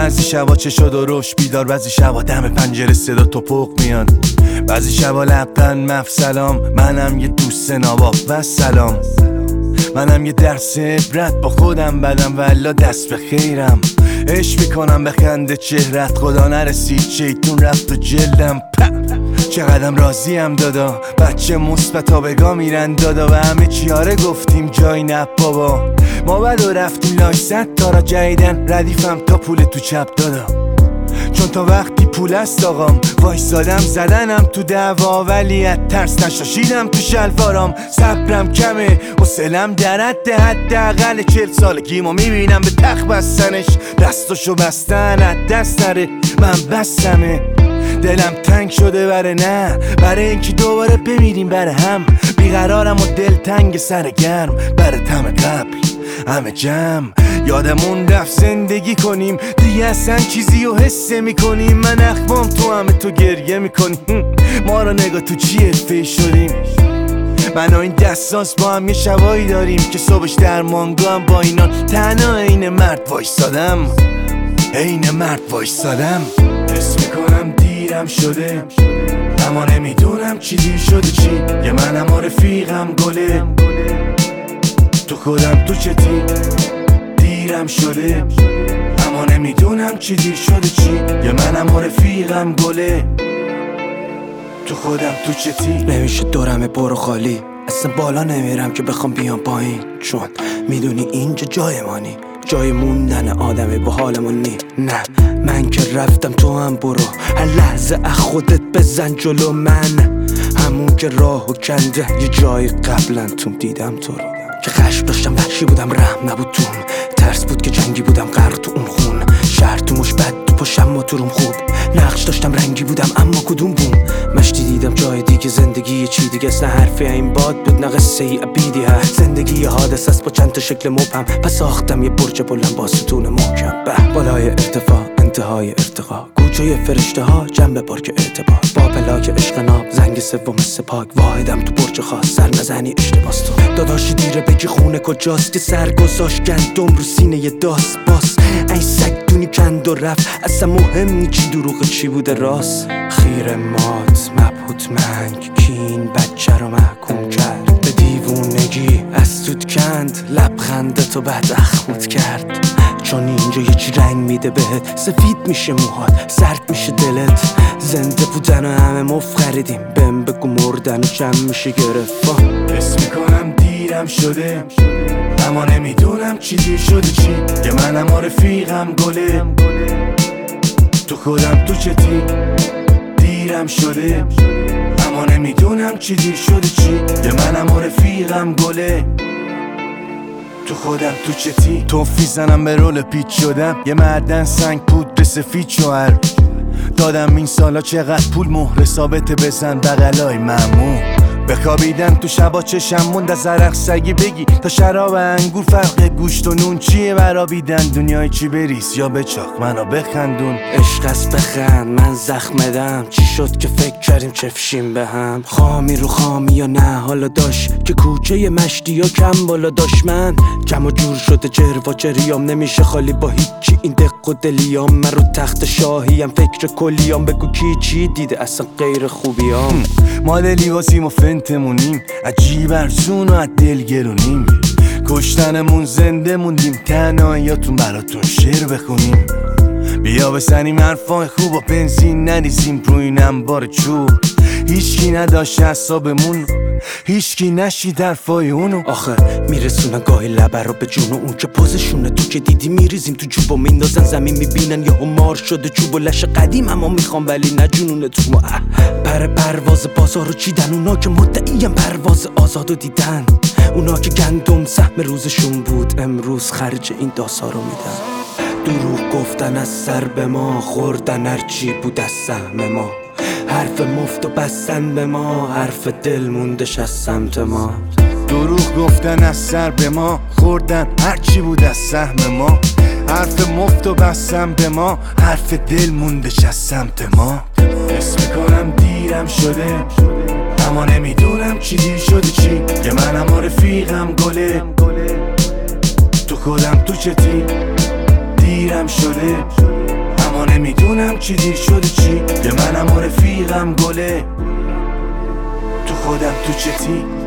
بعضی شبا چشا درشت بیدار، بعضی شبا دم پنجره صدا توپق میاد، بعضی شبا لبخند مفسلام. منم یه دوست نواب و سلام، منم یه درس عبرت با خودم بدم والا دست به خیرم. عشق میکنم به خنده چهرت، خدا نرسید شیطون رفت و جلدم. چقدرم راضیم دادا، بچه مثبتا بگا میرن دادا و همه چیاره گفتیم جای نه بابا. ما بدو رفتیم لاش 100 تا را جدیدن ردیفم تا پول تو چپ دادا، چون تا وقتی پول است آقام وایسادم زدنم تو دعوا، ولی از ترس نشاشیدم تو شلوارام. صبرم کمه حوصله‌ام در حداقل 40 سالگیمو میبینم به تخت بستنش، دستاشو بستن از دست نره. من بستمه دلم تنگ شده برای اینکه دوباره بمیریم بره هم. بیقرارم و دل تنگ سر گرم بره تم قبل همه جمع. یادمون رفت زندگی کنیم دیگه اصلا چیزی رو حس میکنیم. من اخمام تو همه تو گریه میکنیم، ما رو نگاه تو چیه فیش شدیم. من و این دستانس با هم یه شبایی داریم که صبحش در مانگو هم با اینا تنها عین مرد وایسادم، عین مرد وایسادم. حس میکنم دیرم شده اما نمیدونم چی دیر شده چی. یه منم و رفیقم گله تو خودم تو چتی. دیرم شده اما نمیدونم چی دیر شده چی. یه منم و رفیقم گله تو خودم تو چتی. نمیشه دورم برو خالی، اصلا بالا نمیرم که بخوام بیام پایین، چون میدونی اینجا جای مانی، جای موندن آدمی با حالمون نی. نه من که رفتم تو هم برو، هر لحظه از خودت بزن جلو. من همون که راهو کنده یه جای قبلا توم دیدم تو رو، که خشم داشتم وحشی بودم رحم نبود توم، ترس بود که جنگی بودم غرق تو اون خون. شهر تو مش بد تو پاشم ما تو روم خوب، نقش داشتم رنگی بودم اما کدوم بوم. مشتی دیدم جای دیگه، زندگی یه چی دیگه است، نه حرفی این باد بود نه قصه ای عبیدی هست. زندگی یه حادث است با چند تا شکل مبهم، پس ساختم یه برج بلند با ستون محکم. به بالای ارتفاع انتهای ارتقا، گوچه فرشته ها جنب پارک اعتبار، با پلاک عشق ناب زنگ سوم سپاک. واحدم تو برج خاص سر نزنی اشتباس تو داداشی دیره بگی خونه کجاست، که سر گذاشت گندم رو سینه یه داس باس. این سگ دونی کند و رفت، اصلا مهم نی چی دروغ چی بوده راست. خیر مات مبهوت منگ کین بچه رو محکوم کرد به دیوونگی، از توت کند لبخنده تو بعد اخمت کرد. چون اینجا یه چی رنگ میده بهت، سفید میشه موهات سرد میشه دلت. زنده بودن و همه مفت خریدیم، بهم بگو مردن و جمع میشه گرفت. حس میکنم دیرم شده اما نمیدونم چی دیر شده چی. یه منم و رفیقم گله تو خودم تو چتی. دیرم شده اما نمیدونم چی دیر شده چی. یه منم و رفیقم گله تو خودم تو چتی. توفی زنم به رول پیچ شدم، یه معدن سنگ پودر سفید شوهر دادم. این سالا چقدر پول مهر ثابت بزن بغلای ممنون. بخوابیدم تو شبا چشم موند از عرق سگی بگی تا شراب انگور فرق گوشت و نون چیه برابیدن. دنیای چی بریز یا بچاق منو بخندون. عشق است بخند من زخمدم، چی شد که فکر کردیم چفشیم به هم. خامی رو خامی یا نه حالا داشت که کوچه مشتی یا کم بالا داشت. من کم و جور شده جروا جریام، نمیشه خالی با هیچی این دق و دلیام. من رو تخت شاهیم فکر کلیام، بگو کی چی دیده اصلا غیر خوبیام. ما لیواسیم و فنتمونیم، عجیب ارزون و از دل گرونیم. کشتنمون زنده موندیم، تنهاییاتون براتون شعر بخونیم. بیا بسنیم حرفای خوب و بنزین نریزیم روی این انبار چوب. هیچکی نداشت حسابمون، هیچکی نشید حرفای اونو. آخه میرسونن گاهی لبر رو به جون، اون که پوزشونه تو که دیدی میریزیم تو جوب و میندازن زمین. میبینن یهو مار شده چوب و لش قدیم، اما میخوام ولی نجونونه تو ما. پرواز بازارو چیدن اونا که مدعیم پرواز آزادو دیدن. اونا که گندم سهم روزشون بود، امروز خرج این داسا رو میدن. دروغ گفتن از سر به ما، خوردن هرچی بود از سهم ما. حرف مفت و بستن به ما، حرف دل موندش از سمت ما. دروغ گفتن از سر به ما، خوردن هرچی بود از سهم ما. حرف مفت و بستن به ما، حرف دل موندش از سمت ما. حس میکنم دیرم شده اما نمیدونم چی دیر شده چی. یه منم و رفیقم گله تو خودم تو چتی. دیرم شده اما نمیدونم چی دیر شده چی، که منم و رفیقم گله تو خودم تو چتی.